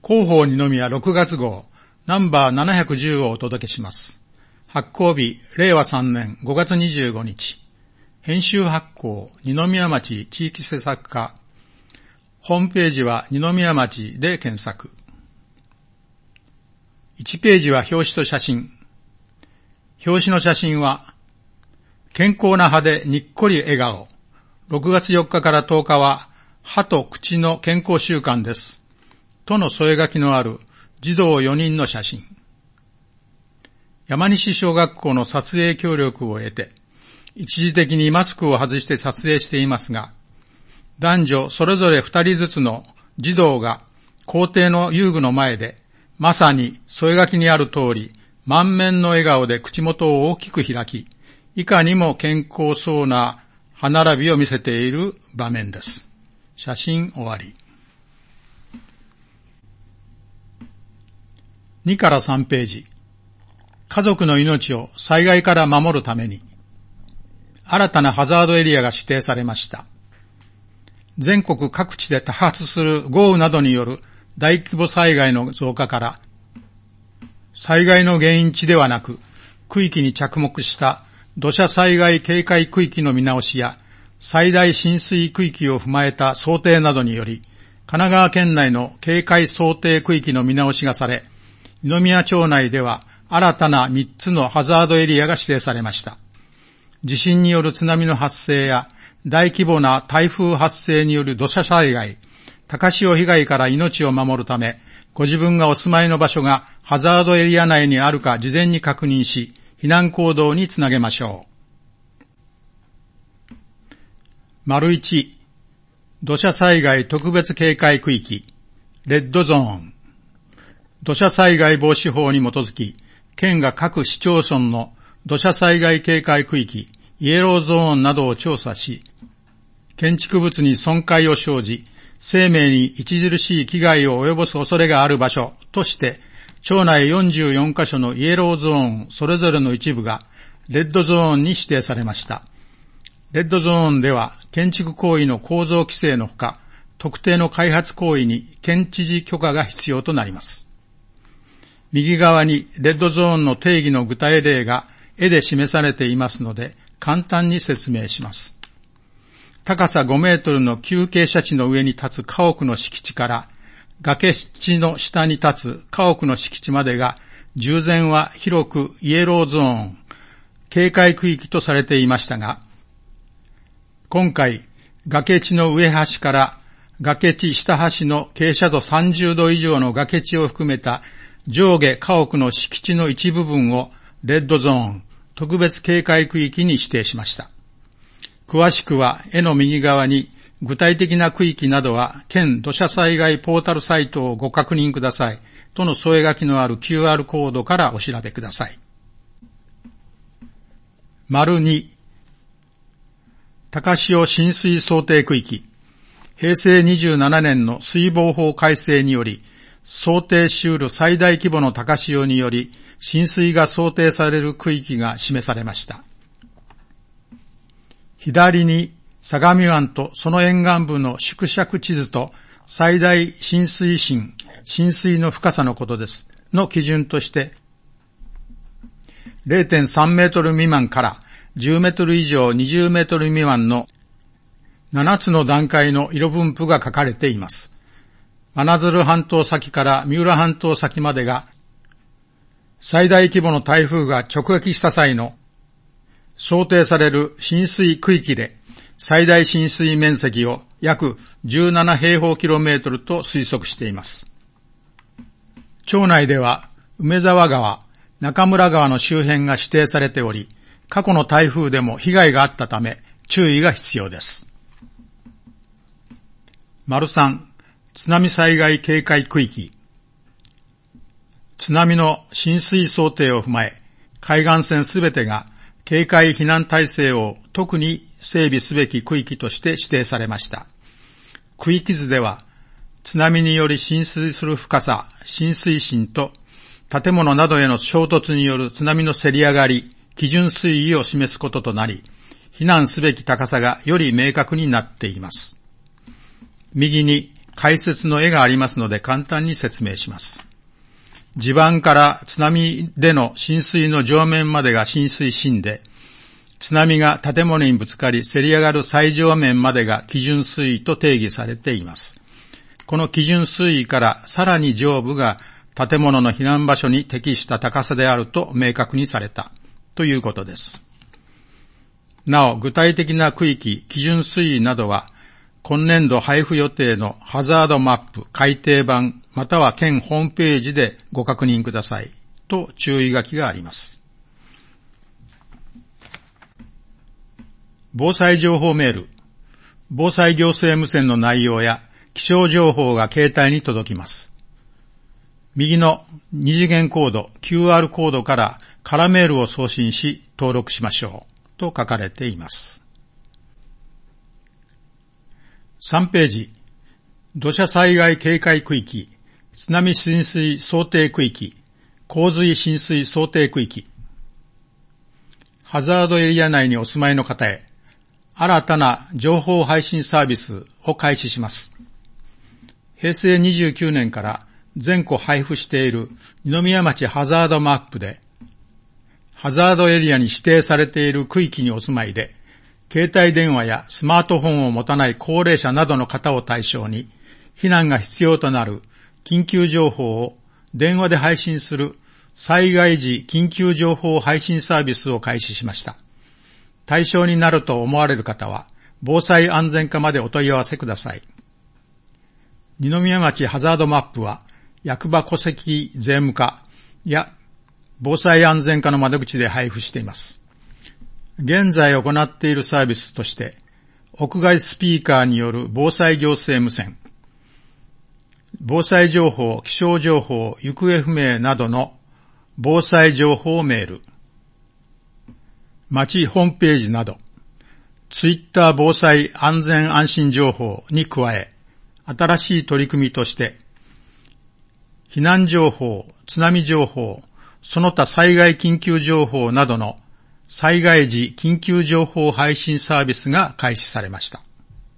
広報二宮6月号ナンバー710をお届けします。発行日令和3年5月25日。編集発行二宮町地域施策課。ホームページは二宮町で検索。1ページは表紙と写真。表紙の写真は健康な歯でにっこり笑顔。6月4日から10日は歯と口の健康週間です。との添え書きのある児童4人の写真。山西小学校の撮影協力を得て、一時的にマスクを外して撮影していますが、男女それぞれ2人ずつの児童が校庭の遊具の前で、まさに添え書きにある通り、満面の笑顔で口元を大きく開き、いかにも健康そうな歯並びを見せている場面です。写真終わり。2から3ページ。家族の命を災害から守るために、新たなハザードエリアが指定されました。全国各地で多発する豪雨などによる大規模災害の増加から、災害の原因地ではなく、区域に着目した土砂災害警戒区域の見直しや、最大浸水区域を踏まえた想定などにより、神奈川県内の警戒想定区域の見直しがされ、二宮町内では新たな3つのハザードエリアが指定されました。地震による津波の発生や大規模な台風発生による土砂災害、高潮被害から命を守るため、ご自分がお住まいの場所がハザードエリア内にあるか事前に確認し、避難行動につなげましょう。丸1、土砂災害特別警戒区域、レッドゾーン。土砂災害防止法に基づき、県が各市町村の土砂災害警戒区域、イエローゾーンなどを調査し、建築物に損壊を生じ、生命に著しい危害を及ぼす恐れがある場所として、町内44カ所のイエローゾーンそれぞれの一部がレッドゾーンに指定されました。レッドゾーンでは建築行為の構造規制のほか、特定の開発行為に県知事許可が必要となります。右側にレッドゾーンの定義の具体例が絵で示されていますので、簡単に説明します。高さ5メートルの急傾斜地の上に立つ家屋の敷地から、崖地の下に立つ家屋の敷地までが、従前は広くイエローゾーン、警戒区域とされていましたが、今回、崖地の上端から崖地下端の傾斜度30度以上の崖地を含めた上下家屋の敷地の一部分をレッドゾーン、特別警戒区域に指定しました。詳しくは絵の右側に具体的な区域などは県土砂災害ポータルサイトをご確認くださいとの添え書きのある QR コードからお調べください。丸2、高潮浸水想定区域。平成27年の水防法改正により、想定し得る最大規模の高潮により、浸水が想定される区域が示されました。左に相模湾とその沿岸部の縮尺地図と最大浸水深、浸水の深さのことです。の基準として、0.3 メートル未満から10メートル以上20メートル未満の7つの段階の色分布が書かれています。真鶴半島先から三浦半島先までが最大規模の台風が直撃した際の想定される浸水区域で最大浸水面積を約17平方キロメートルと推測しています。町内では梅沢川、中村川の周辺が指定されており、過去の台風でも被害があったため注意が必要です。丸3、津波災害警戒区域。津波の浸水想定を踏まえ、海岸線すべてが警戒避難体制を特に整備すべき区域として指定されました。区域図では、津波により浸水する深さ、浸水深と建物などへの衝突による津波のせり上がり、基準水位を示すこととなり、避難すべき高さがより明確になっています。右に解説の絵がありますので簡単に説明します。地盤から津波での浸水の上面までが浸水深で、津波が建物にぶつかりせり上がる最上面までが基準水位と定義されています。この基準水位からさらに上部が建物の避難場所に適した高さであると明確にされたということです。なお、具体的な区域、基準水位などは今年度配布予定のハザードマップ改訂版または県ホームページでご確認くださいと注意書きがあります。防災情報メール。防災行政無線の内容や気象情報が携帯に届きます。右の二次元コード QR コードからカラメールを送信し登録しましょうと書かれています。3ページ。土砂災害警戒区域、津波浸水想定区域、洪水浸水想定区域。ハザードエリア内にお住まいの方へ、新たな情報配信サービスを開始します。平成29年から全戸配布している二宮町ハザードマップで、ハザードエリアに指定されている区域にお住まいで、携帯電話やスマートフォンを持たない高齢者などの方を対象に、避難が必要となる緊急情報を電話で配信する災害時緊急情報配信サービスを開始しました。対象になると思われる方は、防災安全課までお問い合わせください。二宮町ハザードマップは、役場戸籍税務課や防災安全課の窓口で配布しています。現在行っているサービスとして、屋外スピーカーによる防災行政無線、防災情報、気象情報、行方不明などの防災情報メール、町ホームページなど、ツイッター防災安全安心情報に加え、新しい取り組みとして、避難情報、津波情報、その他災害緊急情報などの災害時緊急情報配信サービスが開始されました。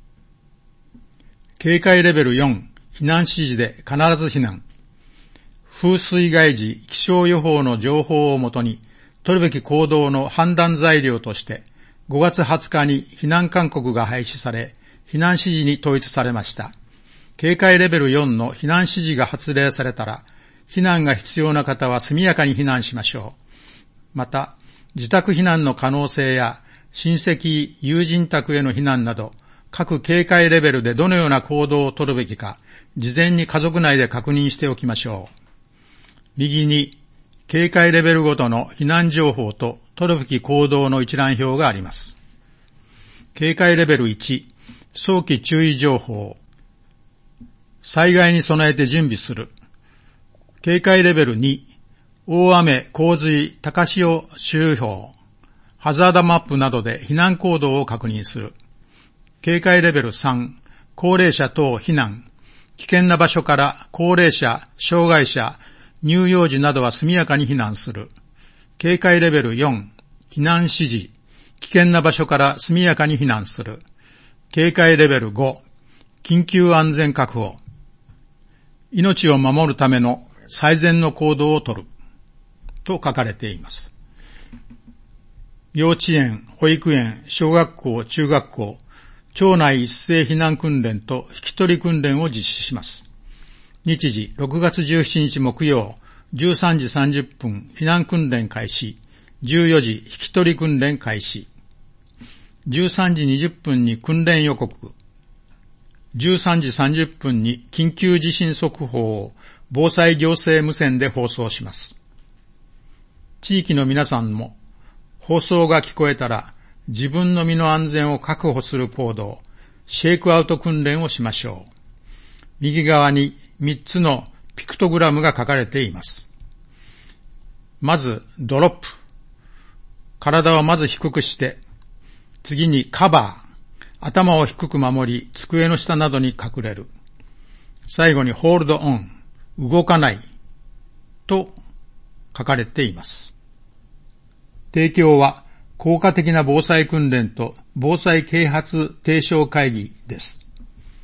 警戒レベル4、避難指示で必ず避難。風水害時気象予報の情報をもとに、取るべき行動の判断材料として、5月20日に避難勧告が廃止され、避難指示に統一されました。警戒レベル4の避難指示が発令されたら、避難が必要な方は速やかに避難しましょう。また、自宅避難の可能性や、親戚、友人宅への避難など、各警戒レベルでどのような行動を取るべきか、事前に家族内で確認しておきましょう。右に、警戒レベルごとの避難情報と取るべき行動の一覧表があります。警戒レベル1、早期注意情報。災害に備えて準備する。警戒レベル2、大雨、洪水、高潮注意報。ハザードマップなどで避難行動を確認する。警戒レベル3、高齢者等避難。危険な場所から高齢者、障害者、乳幼児などは速やかに避難する。警戒レベル4、避難指示。危険な場所から速やかに避難する。警戒レベル5、緊急安全確保。命を守るための最善の行動をとる。と書かれています。幼稚園、保育園、小学校、中学校、町内一斉避難訓練と引き取り訓練を実施します。日時6月17日木曜13時30分避難訓練開始、14時引き取り訓練開始、13時20分に訓練予告、13時30分に緊急地震速報を防災行政無線で放送します。地域の皆さんも放送が聞こえたら自分の身の安全を確保する行動、シェイクアウト訓練をしましょう。右側に3つのピクトグラムが書かれています。まず、ドロップ。体をまず低くして、次にカバー。頭を低く守り、机の下などに隠れる。最後にホールドオン。動かない。と書かれています。提供は、効果的な防災訓練と防災啓発提唱会議です。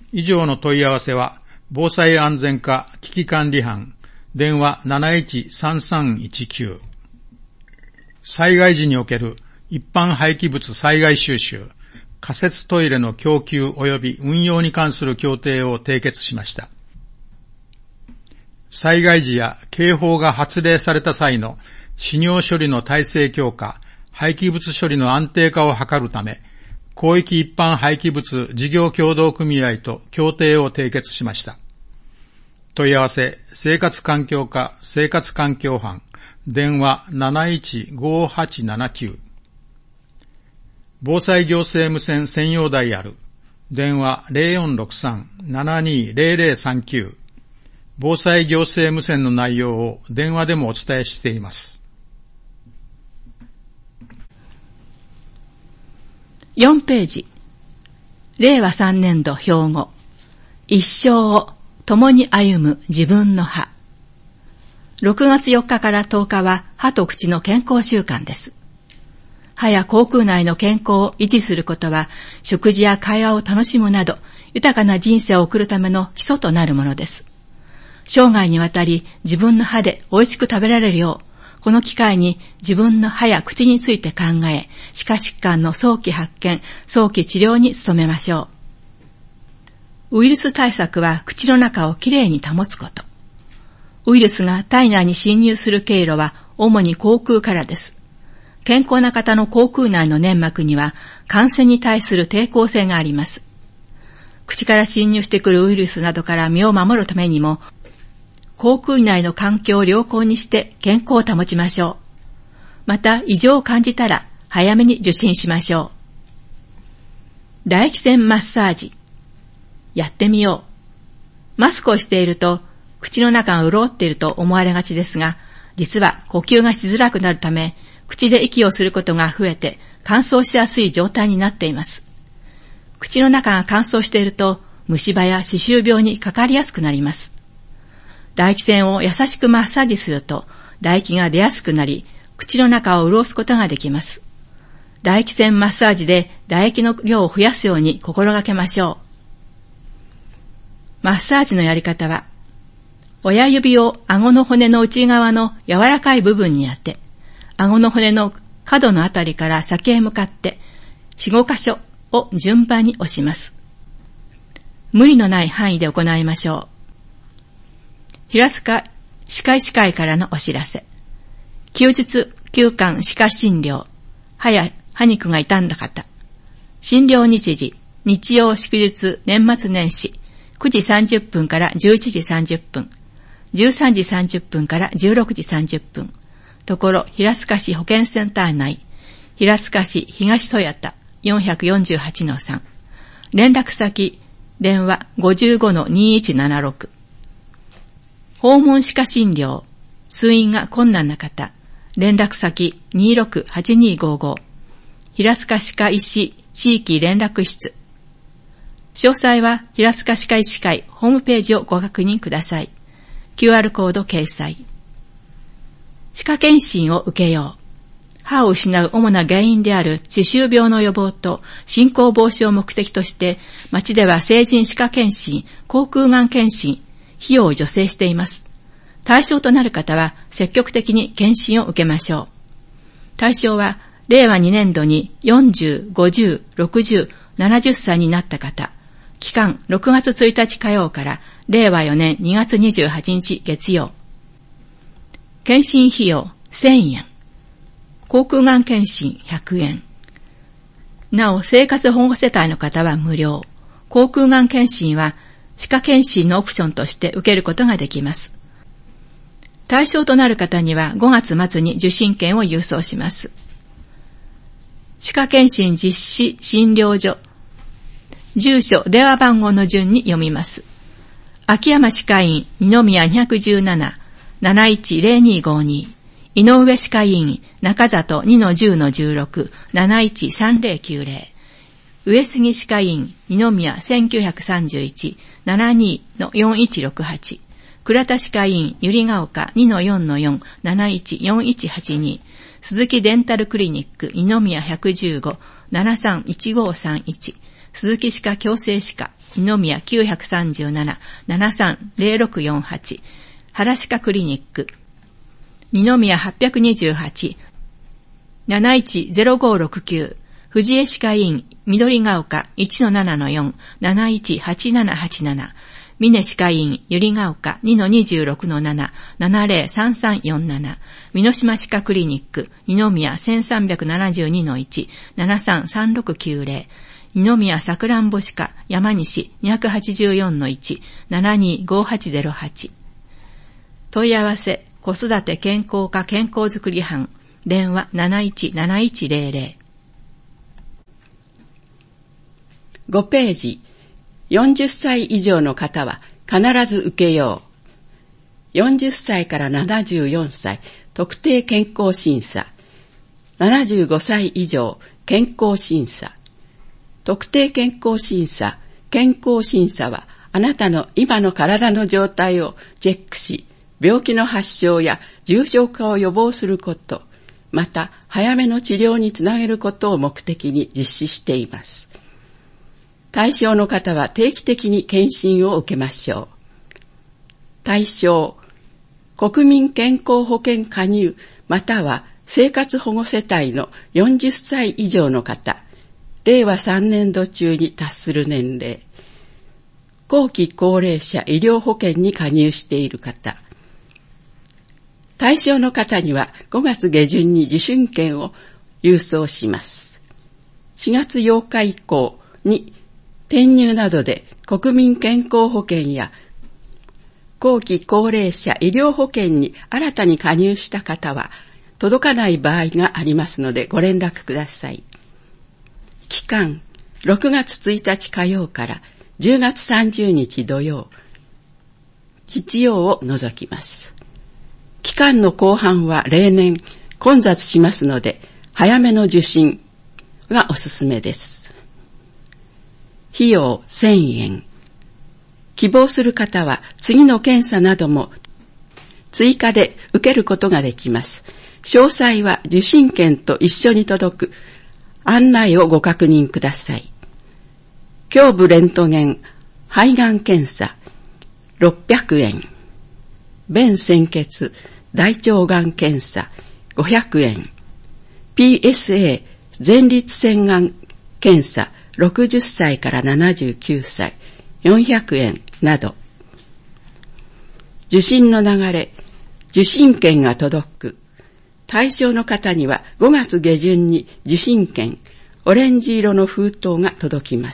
以上の問い合わせは、防災安全課危機管理班、電話 713319。災害時における一般廃棄物災害収集、仮設トイレの供給及び運用に関する協定を締結しました。災害時や警報が発令された際の死尿処理の体制強化、廃棄物処理の安定化を図るため、広域一般廃棄物事業協同組合と協定を締結しました。問い合わせ、生活環境課生活環境班、電話 715879。防災行政無線専用ダイヤル、電話 0463-720039。防災行政無線の内容を電話でもお伝えしています。 4ページ。令和3年度標語。一生を共に歩む自分の歯。6月4日から10日は歯と口の健康週間です。歯や口腔内の健康を維持することは、食事や会話を楽しむなど、豊かな人生を送るための基礎となるものです。生涯にわたり自分の歯で美味しく食べられるよう、この機会に自分の歯や口について考え、歯科疾患の早期発見、早期治療に努めましょう。ウイルス対策は口の中をきれいに保つこと。ウイルスが体内に侵入する経路は主に口腔からです。健康な方の口腔内の粘膜には感染に対する抵抗性があります。口から侵入してくるウイルスなどから身を守るためにも、口腔内の環境を良好にして健康を保ちましょう。また異常を感じたら早めに受診しましょう。唾液腺マッサージ。やってみよう。マスクをしていると口の中が潤っていると思われがちですが、実は呼吸がしづらくなるため、口で息をすることが増えて乾燥しやすい状態になっています。口の中が乾燥していると虫歯や歯周病にかかりやすくなります。唾液腺を優しくマッサージすると唾液が出やすくなり、口の中を潤すことができます。唾液腺マッサージで唾液の量を増やすように心がけましょう。マッサージのやり方は、親指を顎の骨の内側の柔らかい部分に当て、顎の骨の角のあたりから先へ向かって4、5箇所を順番に押します。無理のない範囲で行いましょう。平塚歯科医師会からのお知らせ。休日休館歯科診療。歯や歯肉が傷んだ方。診療日時、日曜祝日年末年始、9時30分から11時30分、13時30分から16時30分。ところ平塚市保健センター内、平塚市東戸谷田 448-3。連絡先、電話 55-2176。訪問歯科診療、通院が困難な方、連絡先 268255。平塚歯科医師地域連絡室。詳細は平塚歯科医師会ホームページをご確認ください。QR コード掲載。歯科検診を受けよう。歯を失う主な原因である歯周病の予防と進行防止を目的として、町では成人歯科検診、口腔がん検診、費用を助成しています。対象となる方は積極的に検診を受けましょう。対象は令和2年度に40、50、60、70歳になった方、期間6月1日火曜から令和4年2月28日月曜。検診費用1000円。口腔がん検診100円。なお、生活保護世帯の方は無料。口腔がん検診は歯科検診のオプションとして受けることができます。対象となる方には5月末に受診券を郵送します。歯科検診実施診療所。住所、電話番号の順に読みます。秋山歯科医院二宮217、710252。井上歯科医院中里 2-10-16、713090。上杉歯科医院二宮1931、72-4168。倉田歯科医院百合ヶ丘 2-4-4、714182。鈴木デンタルクリニック二宮115、731531。鈴木歯科矯正歯科二宮937-730648、原歯科クリニック、二宮828-710569、藤江歯科医院、緑ヶ丘 1-7-4-718787、峰歯科医院、百合ヶ丘 2-26-7、703347、美島歯科クリニック、二宮 1372-1、733690、二宮さくらんぼ歯科、山西 284-1、725808。問い合わせ、子育て健康課健康づくり班、電話 717100。 5ページ、40歳以上の方は必ず受けよう。40歳から74歳特定健康審査、75歳以上健康審査。特定健康審査、健康審査はあなたの今の体の状態をチェックし、病気の発症や重症化を予防すること、また早めの治療につなげることを目的に実施しています。対象の方は定期的に検診を受けましょう。対象、国民健康保険加入または生活保護世帯の40歳以上の方、令和3年度中に達する年齢、後期高齢者医療保険に加入している方。対象の方には5月下旬に受診券を郵送します。4月8日以降に転入などで国民健康保険や後期高齢者医療保険に新たに加入した方は届かない場合がありますのでご連絡ください。期間、6月1日火曜から10月30日土曜、日曜を除きます。期間の後半は例年混雑しますので早めの受診がおすすめです。費用1000円。希望する方は次の検査なども追加で受けることができます。詳細は受診券と一緒に届く案内をご確認ください。胸部レントゲン、肺がん検査600円。便潜血、大腸がん検査500円。PSA 前立腺がん検査60歳から79歳400円など。受診の流れ、受診券が届く。対象の方には5月下旬に受診券、オレンジ色の封筒が届きます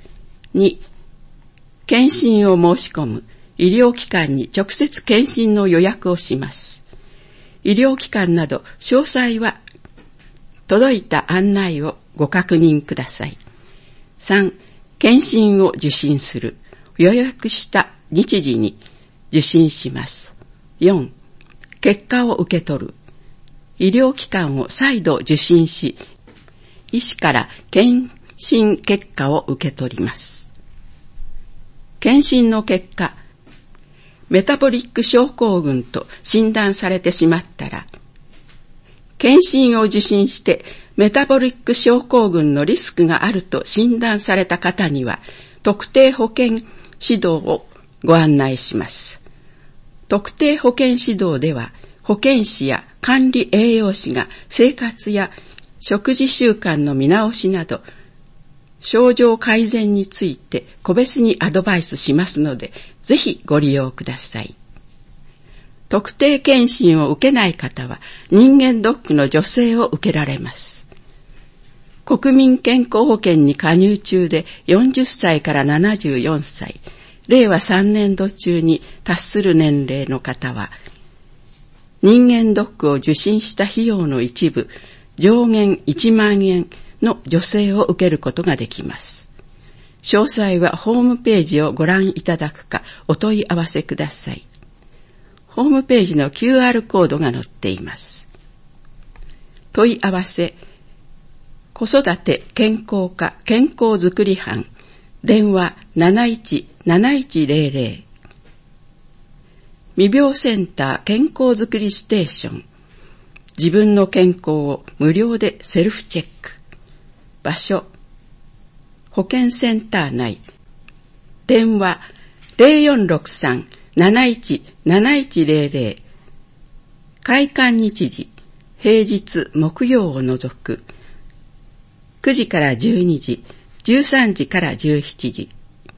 。2、検診を申し込む。医療機関に直接検診の予約をします。医療機関など詳細は届いた案内をご確認ください。3、検診を受診する。予約した日時に受診します。4、結果を受け取る。医療機関を再度受診し、医師から検診結果を受け取ります。検診の結果、メタボリック症候群と診断されてしまったら、検診を受診してメタボリック症候群のリスクがあると診断された方には、特定保健指導をご案内します。特定保健指導では、保健師や管理栄養士が生活や食事習慣の見直しなど、症状改善について個別にアドバイスしますので、ぜひご利用ください。特定検診を受けない方は、人間ドックの助成を受けられます。国民健康保険に加入中で40歳から74歳、令和3年度中に達する年齢の方は、人間ドックを受診した費用の一部、上限1万円の助成を受けることができます。詳細はホームページをご覧いただくかお問い合わせください。ホームページの QR コードが載っています。問い合わせ、子育て健康課健康づくり班、電話 717100。未病センター健康づくりステーション。自分の健康を無料でセルフチェック。場所、保健センター内。 電話 0463-717100。開館日時、平日木曜を除く9時から12時、13時から17時。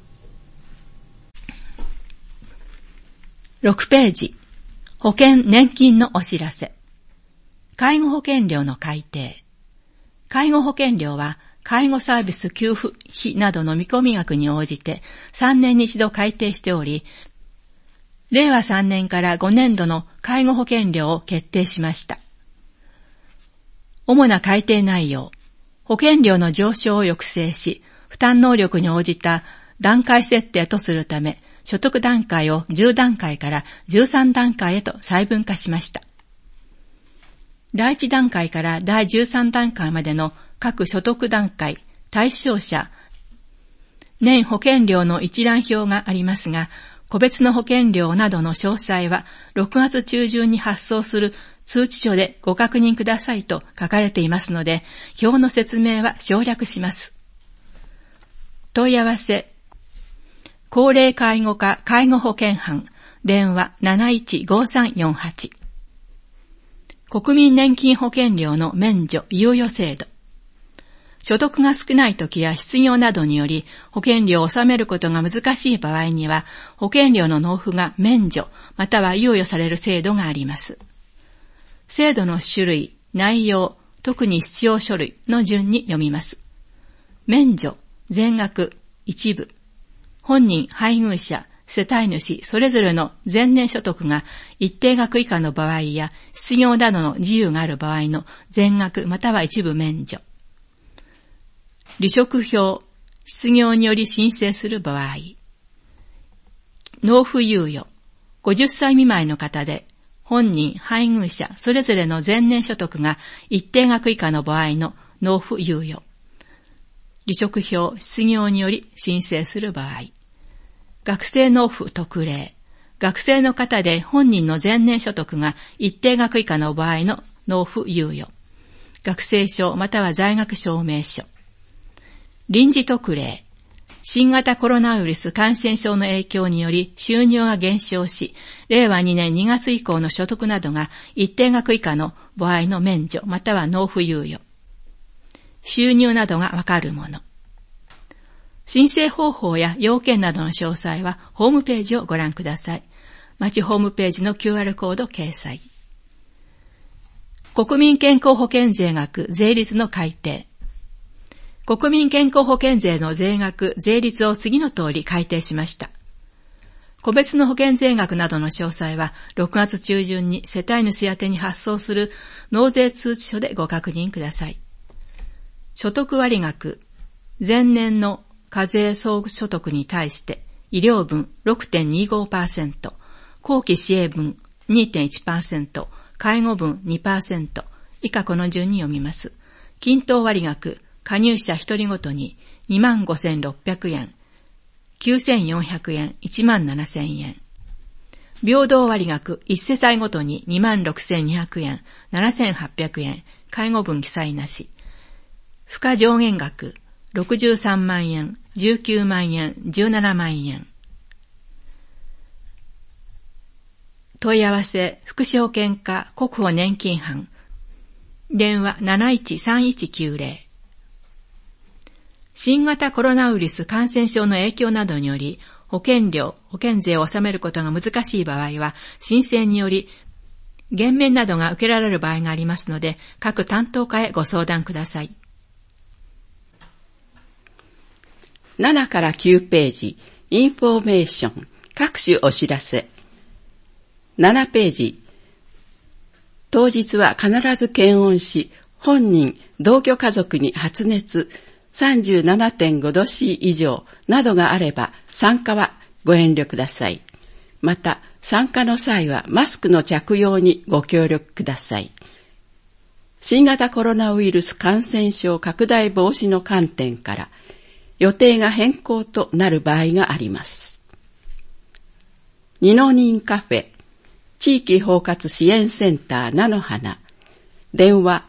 6ページ、保険年金のお知らせ。介護保険料の改定。介護保険料は介護サービス給付費などの見込み額に応じて3年に一度改定しており、令和3年から5年度の介護保険料を決定しました。主な改定内容、保険料の上昇を抑制し、負担能力に応じた段階設定とするため、所得段階を10段階から13段階へと細分化しました。第1段階から第13段階までの各所得段階、対象者、年保険料の一覧表がありますが、個別の保険料などの詳細は6月中旬に発送する通知書でご確認くださいと書かれていますので、表の説明は省略します。問い合わせ、高齢介護課介護保険班、電話 715348。国民年金保険料の免除猶予制度。所得が少ない時や失業などにより保険料を納めることが難しい場合には保険料の納付が免除または猶予される制度があります。制度の種類、内容、特に必要書類の順に読みます。免除、全額、一部。本人、配偶者、世帯主、それぞれの前年所得が一定額以下の場合や失業などの自由がある場合の全額または一部免除。離職票、失業により申請する場合。納付猶予、50歳未満の方で、本人、配偶者、それぞれの前年所得が一定額以下の場合の納付猶予。離職票、失業により申請する場合。学生納付特例。学生の方で本人の前年所得が一定額以下の場合の納付猶予。学生証または在学証明書。臨時特例。新型コロナウイルス感染症の影響により収入が減少し、令和2年2月以降の所得などが一定額以下の場合の免除または納付猶予。収入などがわかるもの。申請方法や要件などの詳細はホームページをご覧ください。町ホームページの QR コード掲載。国民健康保険税額税率の改定。国民健康保険税の税額、税率を次の通り改定しました。個別の保険税額などの詳細は6月中旬に世帯主宛に発送する納税通知書でご確認ください。所得割額、前年の課税総所得に対して医療分 6.25%、後期支援分 2.1%、介護分 2%、以下この順に読みます。均等割額、加入者1人ごとに 25,600 円、9,400 円、17,000円。平等割額1世帯ごとに 26,200 円、7,800 円、介護分記載なし。付加上限額63万円、19万円、17万円。問い合わせ、福祉保険課国保年金班。電話 713190。新型コロナウイルス感染症の影響などにより、保険料、保険税を納めることが難しい場合は、申請により、減免などが受けられる場合がありますので、各担当課へご相談ください。 7から9ページ、インフォメーション、各種お知らせ。7ページ、当日は必ず検温し、本人、同居家族に発熱、37.5 度 C 以上などがあれば参加はご遠慮ください。また参加の際はマスクの着用にご協力ください。新型コロナウイルス感染症拡大防止の観点から予定が変更となる場合があります。二の人カフェ地域包括支援センター菜の花、電話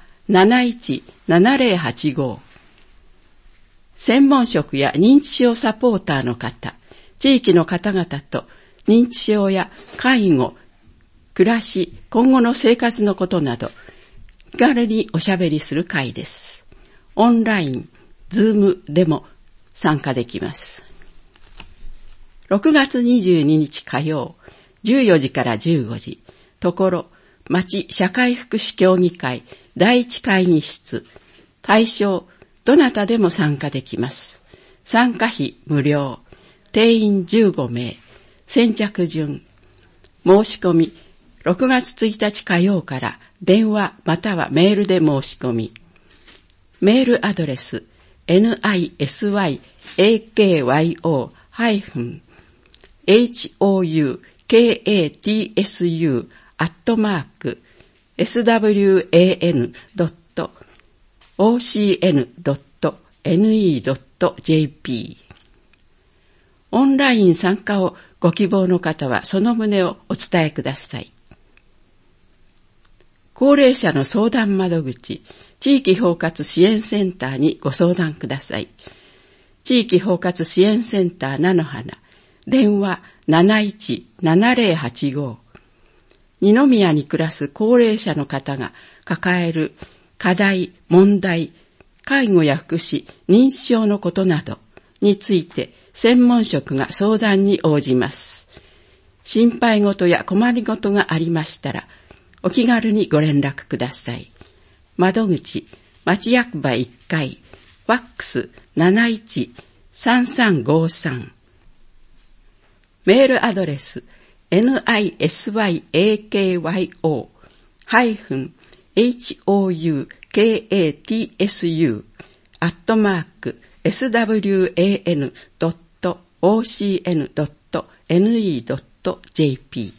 717085。専門職や認知症サポーターの方、 地域の方々と認知症や介護、暮らし、今後の生活のことなど、気軽におしゃべりする会です。オンライン、ズームでも参加できます。6月22日火曜、14時から15時、ところ、町社会福祉協議会第一会議室、対象、どなたでも参加できます。参加費無料、定員15名、先着順。申し込み、6月1日火曜から電話またはメールで申し込み。メールアドレス、nisyoukatsu-swan-ocn.ne.jp。オンライン参加をご希望の方はその旨をお伝えください。高齢者の相談窓口、地域包括支援センターにご相談ください。地域包括支援センター菜の花、電話 71-7085。二宮に暮らす高齢者の方が抱える課題、問題、介護や福祉、認知症のことなどについて専門職が相談に応じます。心配事や困り事がありましたら、お気軽にご連絡ください。窓口、町役場1階、ファックス 71-3353。メールアドレス、nisyoukatsu-swan-ocn.ne.jp。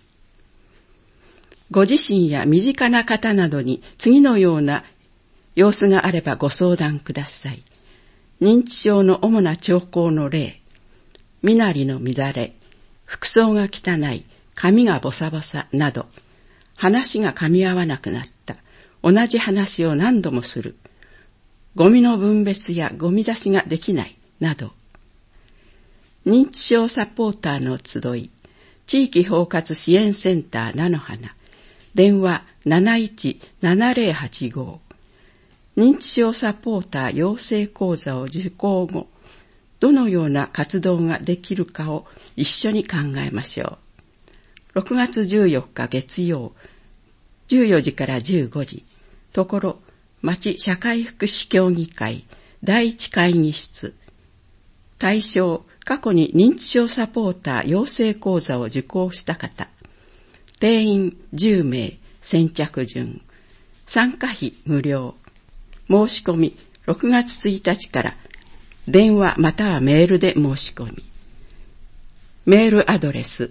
ご自身や身近な方などに次のような様子があればご相談ください。認知症の主な兆候の例、身なりの乱れ、服装が汚い、髪がボサボサなど、話が噛み合わなくなった、同じ話を何度もする、ゴミの分別やゴミ出しができないなど、認知症サポーターの集い、地域包括支援センター菜の花、電話 71-7085。認知症サポーター養成講座を受講後、どのような活動ができるかを一緒に考えましょう。6月14日月曜、14時から15時、ところ、町社会福祉協議会第一会議室。対象、過去に認知症サポーター養成講座を受講した方。定員10名、先着順。参加費無料。申し込み6月1日から電話またはメールで申し込み。メールアドレス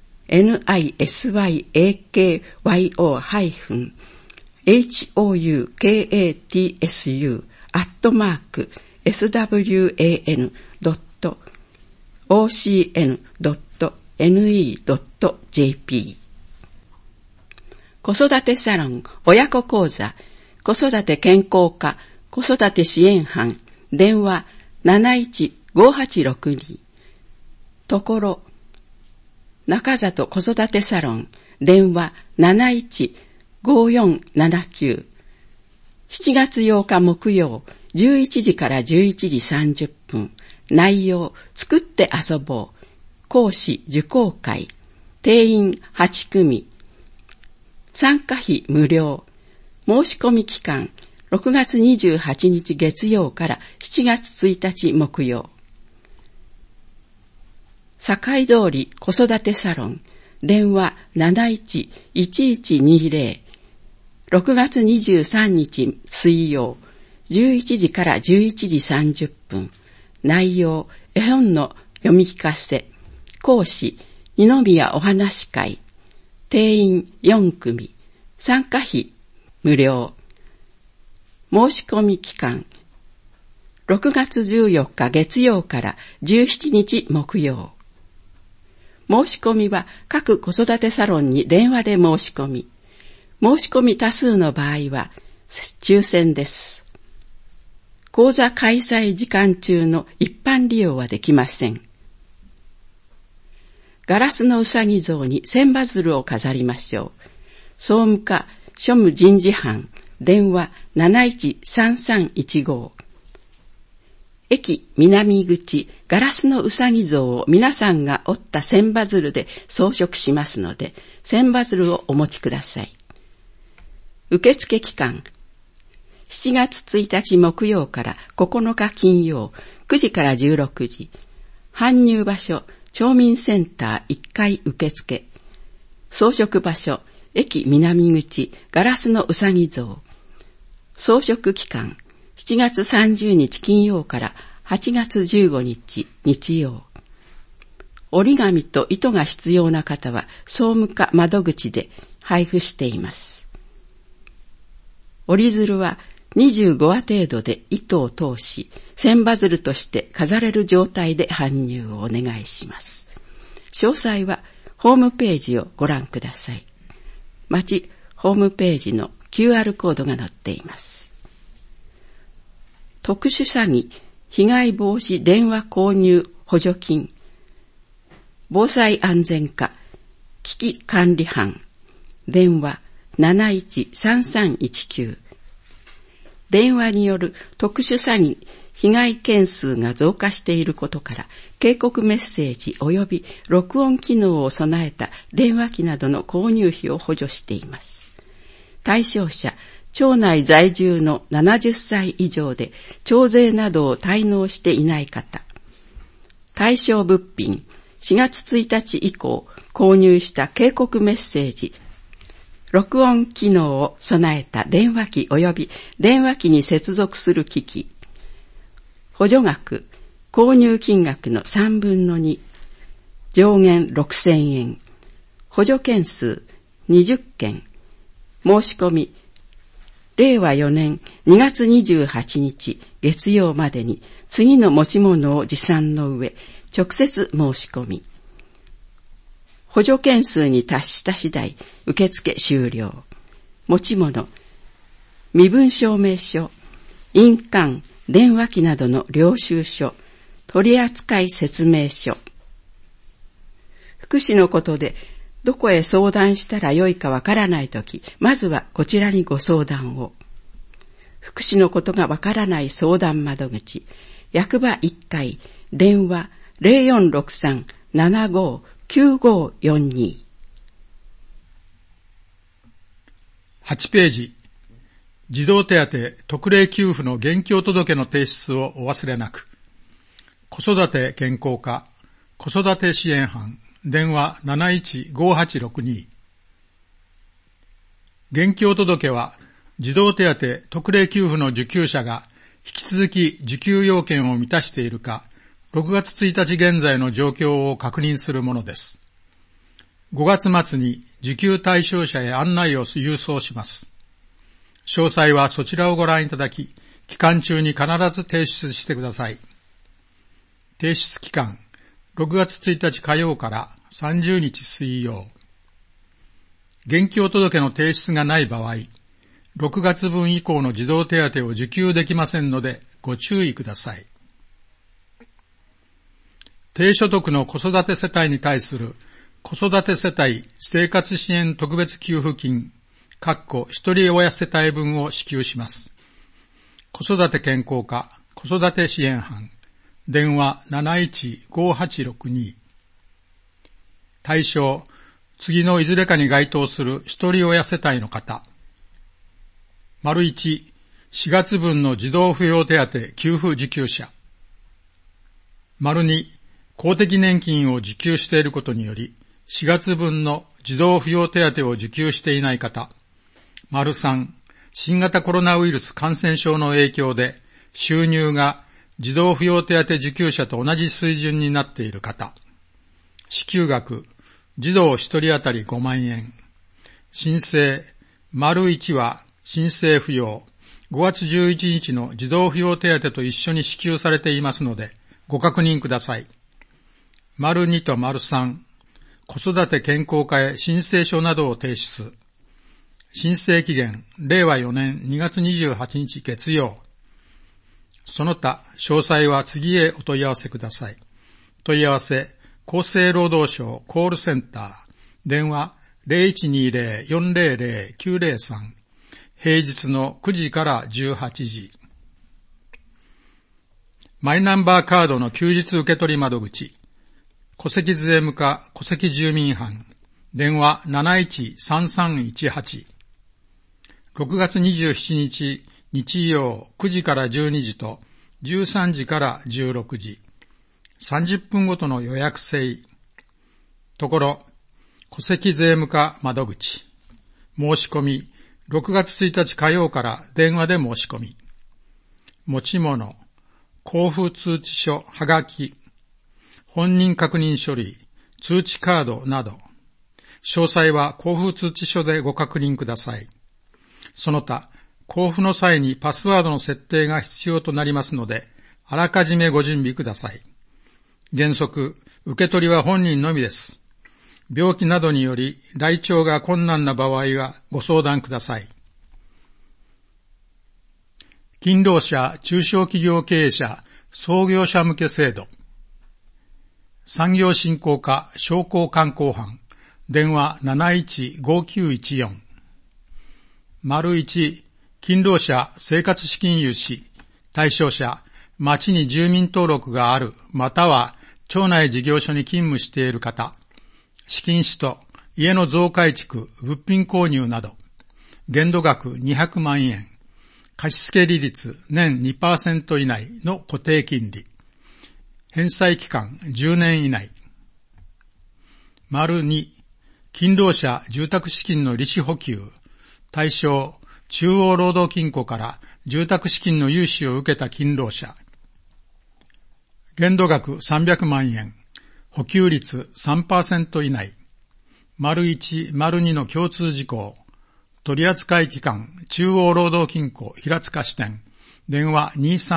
nisyoukatsu-swan-ocn.ne.jp。子育てサロン、親子講座、子育て健康課、子育て支援班、電話 71-5862。ところ、中里子育てサロン、電話 71-5479。7月8日木曜、11時から11時30分。内容、作って遊ぼう。講師受講会。定員8組。参加費無料。申し込み期間、6月28日月曜から7月1日木曜。堺通り子育てサロン、電話 71-1120。6月23日水曜、11時から11時30分。内容、絵本の読み聞かせ。講師、二宮お話会。定員4組。参加費無料。申し込み期間、6月14日月曜から17日木曜。申し込みは各子育てサロンに電話で申し込み。申し込み多数の場合は抽選です。講座開催時間中の一般利用はできません。 ガラスのうさぎ像に千羽鶴を飾りましょう。総務課庶務人事班電話 713315。駅南口ガラスのうさぎ像を皆さんが折った千羽鶴で装飾しますので、千羽鶴をお持ちください。受付期間7月1日木曜から9日金曜9時から16時。搬入場所町民センター1階受付。装飾場所駅南口ガラスのうさぎ像。装飾期間7月30日金曜から8月15日日曜。折り紙と糸が必要な方は総務課窓口で配布しています。折り鶴は25羽程度で糸を通し、千羽鶴として飾れる状態で搬入をお願いします。詳細はホームページをご覧ください。町ホームページの QR コードが載っています。特殊詐欺被害防止電話購入補助金防災安全課危機管理班電話 713319。電話による特殊詐欺被害件数が増加していることから警告メッセージ及び録音機能を備えた電話機などの購入費を補助しています。対象者町内在住の70歳以上で徴税などを滞納していない方、対象物品4月1日以降購入した警告メッセージ録音機能を備えた電話機及び電話機に接続する機器、補助額購入金額の3分の2、上限6000円、補助件数20件、申し込み令和4年2月28日月曜までに次の持ち物を持参の上直接申し込み、補助件数に達した次第受付終了。持ち物身分証明書、印鑑、電話機などの領収書、取扱説明書。福祉のことでどこへ相談したらよいかわからないとき、まずはこちらにご相談を。福祉のことがわからない相談窓口、役場1階、電話 0463-759542。 8ページ。児童手当特例給付の現況届の提出をお忘れなく。子育て健康課、子育て支援班、電話 715862。現況届は、児童手当特例給付の受給者が引き続き受給要件を満たしているか、6月1日現在の状況を確認するものです。5月末に受給対象者へ案内を郵送します。詳細はそちらをご覧いただき、期間中に必ず提出してください。提出期間、6月1日火曜から30日水曜。現況届の提出がない場合、6月分以降の児童手当を受給できませんのでご注意ください。低所得の子育て世帯に対する子育て世帯生活支援特別給付金一人親世帯分を支給します。子育て健康課子育て支援班電話 715862。対象、次のいずれかに該当する一人親世帯の方。丸1、4月分の児童扶養手当給付受給者。丸2、公的年金を受給していることにより、4月分の児童扶養手当を受給していない方。丸3、新型コロナウイルス感染症の影響で収入が児童扶養手当受給者と同じ水準になっている方。支給額、児童1人当たり5万円。申請、丸1は申請不要。5月11日の児童扶養手当と一緒に支給されていますので、ご確認ください。丸2と丸3、子育て健康課へ申請書などを提出。申請期限、令和4年2月28日月曜。その他、詳細は次へお問い合わせください。問い合わせ、 厚生労働省コールセンター、電話 0120-400-903、平日の9時から18時。マイナンバーカードの休日受取窓口、戸籍税務課戸籍住民班、電話 713318。6月27日日曜9時から12時と13時から16時。30分ごとの予約制。ところ、戸籍税務課窓口。申し込み、6月1日火曜から電話で申し込み。持ち物、交付通知書、はがき、本人確認書類、通知カードなど、詳細は交付通知書でご確認ください。その他、交付の際にパスワードの設定が必要となりますので、あらかじめご準備ください。原則、受け取りは本人のみです。病気などにより来庁が困難な場合はご相談ください。勤労者、中小企業経営者、創業者向け制度。産業振興課商工観光班、電話 715914。1、勤労者生活資金融資、対象者、町に住民登録がある、または町内事業所に勤務している方、資金使途、家の増改築、物品購入など、限度額200万円、貸付利率年 2% 以内の固定金利、返済期間10年以内。2、勤労者住宅資金の利子補給、対象、中央労働金庫から住宅資金の融資を受けた勤労者、限度額300万円、補給率 3% 以内。1、2の共通事項。取扱機関、中央労働金庫平塚支店。電話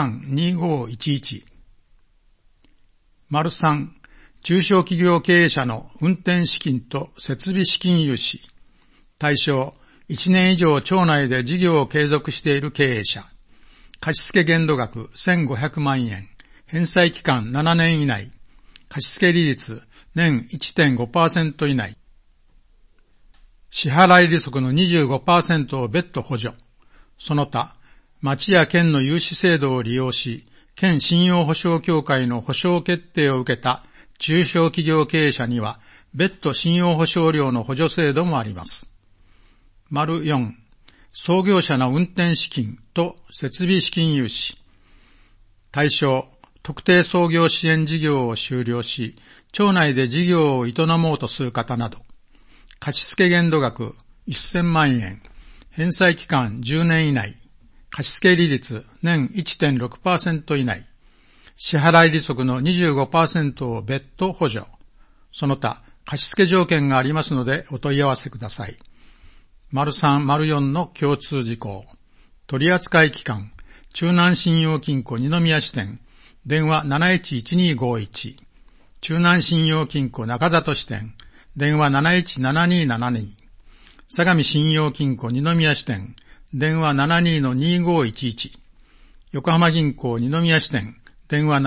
232511。3、中小企業経営者の運転資金と設備資金融資。対象、1年以上町内で事業を継続している経営者。貸付限度額1500万円。返済期間7年以内。貸付利率年 1.5% 以内。支払い利息の 25% を別途補助。その他、町や県の融資制度を利用し、県信用保証協会の保証決定を受けた中小企業経営者には、別途信用保証料の補助制度もあります。4、創業者の運転資金と設備資金融資。対象、特定創業支援事業を終了し、町内で事業を営もうとする方など、貸付限度額1000万円、返済期間10年以内、貸付利率年 1.6% 以内、支払い利息の 25% を別途補助。その他、貸付条件がありますのでお問い合わせください。3、4の共通事項。取扱期間、中南信用金庫二宮支店、電話 711251。中南信用金庫中里支店、電話 717272。相模信用金庫二宮支店、電話 72-2511。横浜銀行二宮支店、電話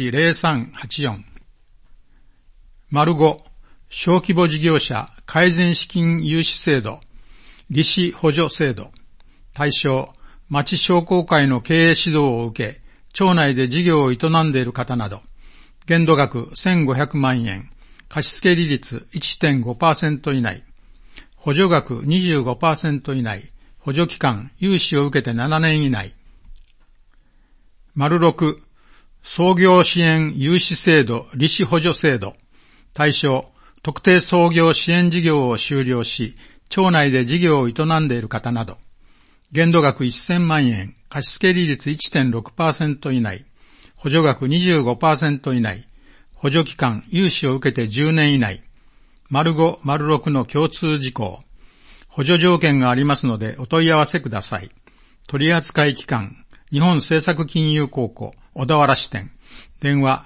710384。5、小規模事業者改善資金融資制度、利子補助制度。対象、町商工会の経営指導を受け、町内で事業を営んでいる方など、限度額1500万円、貸付利率 1.5% 以内、補助額 25% 以内、補助期間、融資を受けて7年以内。6、創業支援融資制度、利子補助制度。対象、特定創業支援事業を終了し、町内で事業を営んでいる方など、限度額1000万円、貸付利率 1.6% 以内、補助額 25% 以内、補助期間、融資を受けて10年以内、5、6の共通事項。補助条件がありますのでお問い合わせください。取扱期間、日本政策金融公庫、小田原支店、電話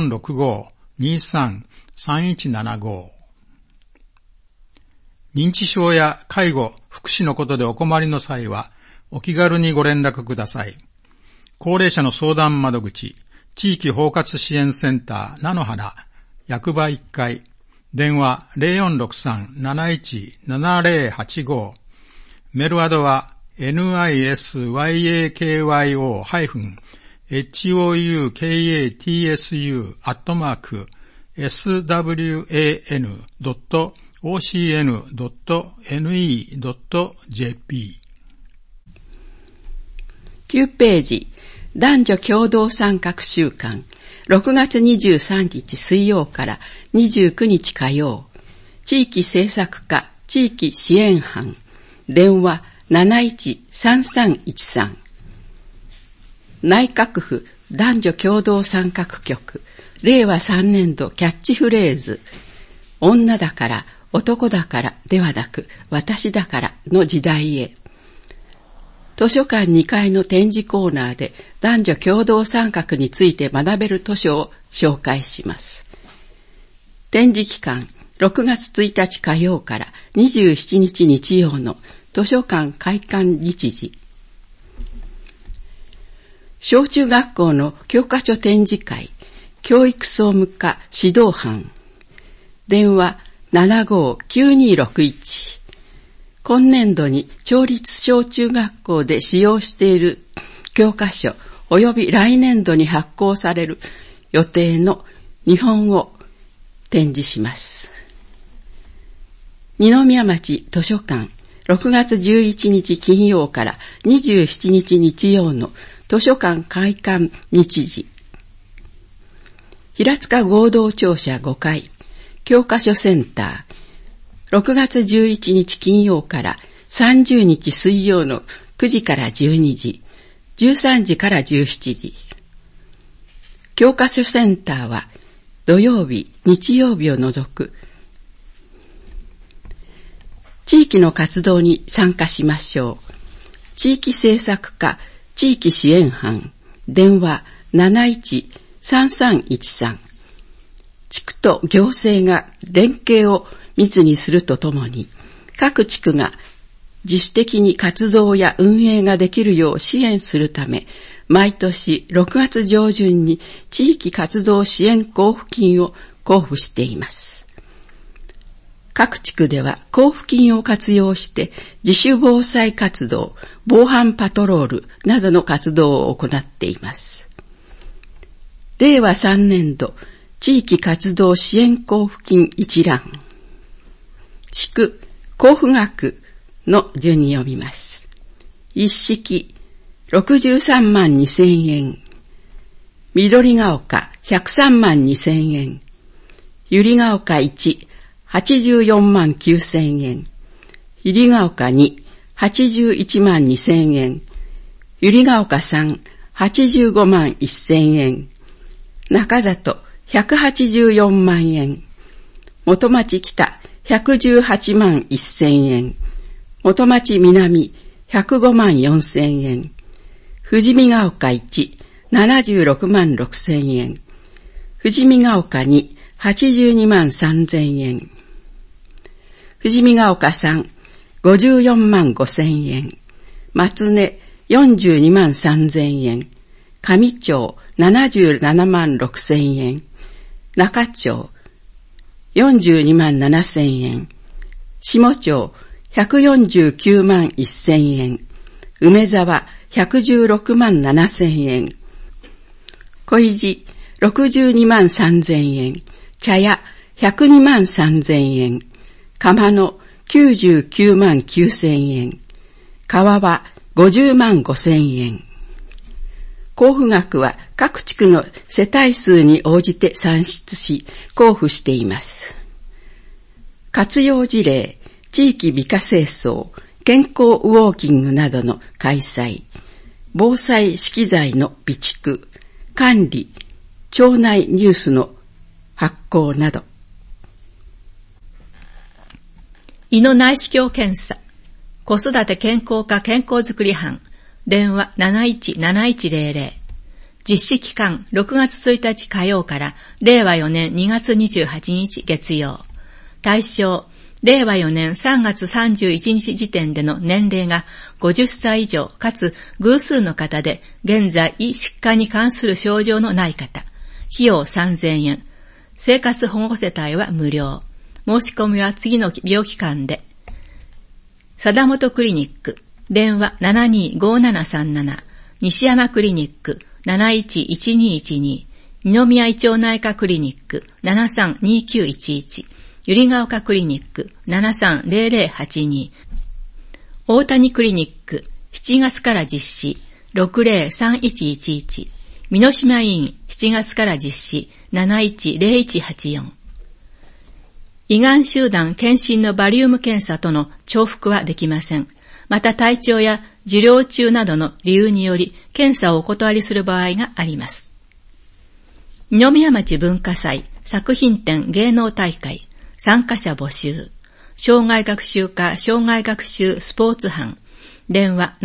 0465-23-3175。認知症や介護、福祉のことでお困りの際は、お気軽にご連絡ください。高齢者の相談窓口、地域包括支援センター菜の花、 役場1階、電話 0463-717085、メールアドは nisyoukatsu@swan.ocn.ne.jp。 9ページ、男女共同参画週間、6月23日水曜から29日火曜、地域政策課地域支援班、電話 713313、内閣府男女共同参画局、令和3年度キャッチフレーズ、女だから、男だからではなく、私だからの時代へ。図書館2階の展示コーナーで男女共同参画について学べる図書を紹介します。展示期間、6月1日火曜から27日日曜の図書館開館日時。小中学校の教科書展示会、教育総務課指導班、電話 759261。今年度に町立小中学校で使用している教科書及び来年度に発行される予定の日本を展示します。二宮町図書館、6月11日金曜から27日日曜の図書館開館日時。平塚合同庁舎5階、教科書センター、6月11日金曜から30日水曜の9時から12時、13時から17時。教科書センターは土曜日、日曜日を除く。地域の活動に参加しましょう。地域政策課地域支援班、電話 713313。地区と行政が連携を密にするとともに、各地区が自主的に活動や運営ができるよう支援するため、毎年6月上旬に地域活動支援交付金を交付しています。各地区では交付金を活用して自主防災活動、防犯パトロールなどの活動を行っています。令和3年度地域活動支援交付金一覧。地区交付額の順に読みます。一式63万2000円。緑が丘103万2000円。百合ヶ丘1、84万9000円。百合ヶ丘2、81万2000円。百合ヶ丘3、85万1000円。中里184万円。元町北118万1000円。元町南105万4000円。富士見ヶ丘1、76万6000円。富士見ヶ丘2、82万3000円。富士見ヶ丘3、54万5000円。松根42万3000円。上町77万6000円。中町42万7000円。下町149万1000円。梅沢116万7000円。小井路62万3000円。茶屋102万3000円。釜野99万9000円。川場50万5000円。交付額は各地区の世帯数に応じて算出し交付しています。活用事例、地域美化清掃、健康ウォーキングなどの開催、防災資機材の備蓄、管理、町内ニュースの発行など。 胃の内視鏡検査、子育て健康課健康づくり班、電話 717100。実施期間6月1日火曜から令和4年2月28日月曜。対象、令和4年3月31日時点での年齢が50歳以上かつ偶数の方で現在胃疾患に関する症状のない方。費用3000円。 生活保護世帯は無料。申し込みは次の医療機関で。貞本クリニック、電話 725737、西山クリニック 711212、二宮胃腸内科クリニック 732911、百合ヶ丘クリニック 730082、大谷クリニック7月から実施 603111、美濃島医院7月から実施 710184。胃がん集団検診のバリウム検査との重複はできません。また体調や受領中などの理由により検査をお断りする場合があります。二宮町文化祭作品展芸能大会参加者募集。障害学習課障害学習スポーツ班電話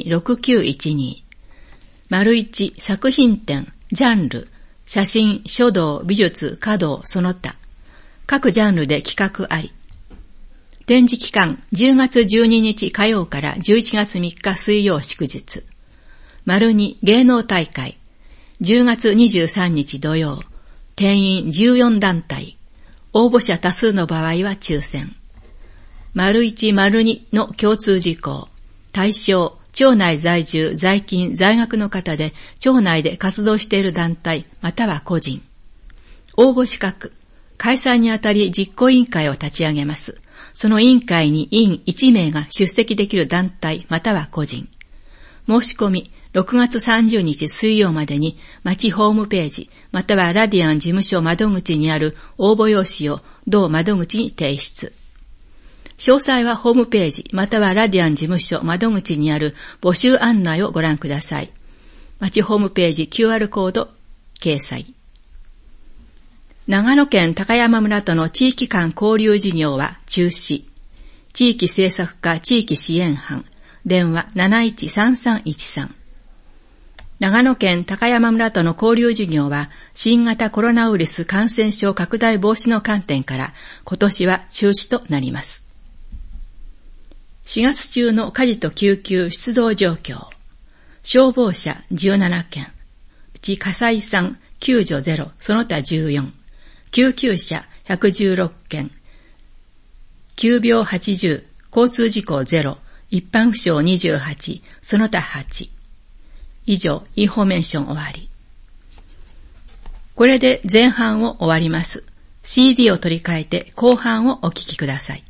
726912。1作品展ジャンル写真書道美術華道その他各ジャンルで企画あり。展示期間10月12日火曜から11月3日水曜祝日。2芸能大会10月23日土曜。定員14団体。応募者多数の場合は抽選。1、2の共通事項。対象、町内在住、在勤、在学の方で、町内で活動している団体、または個人。応募資格。開催にあたり実行委員会を立ち上げます。その委員会に委員1名が出席できる団体、または個人。申し込み、6月30日水曜までに、町ホームページ、またはラディアン事務所窓口にある応募用紙を同窓口に提出。詳細はホームページ、またはラディアン事務所窓口にある募集案内をご覧ください。町ホームページ QR コード掲載。長野県高山村との地域間交流事業は中止。地域政策課地域支援班、電話 713313。長野県高山村との交流事業は新型コロナウイルス感染症拡大防止の観点から今年は中止となります。4月中の火事と救急出動状況。消防車17件、うち火災3、救助0、その他14。救急車116件、急病80、交通事故0、一般負傷28、その他8。以上、インフォメーション終わり。これで前半を終わります。CD を取り替えて後半をお聞きください。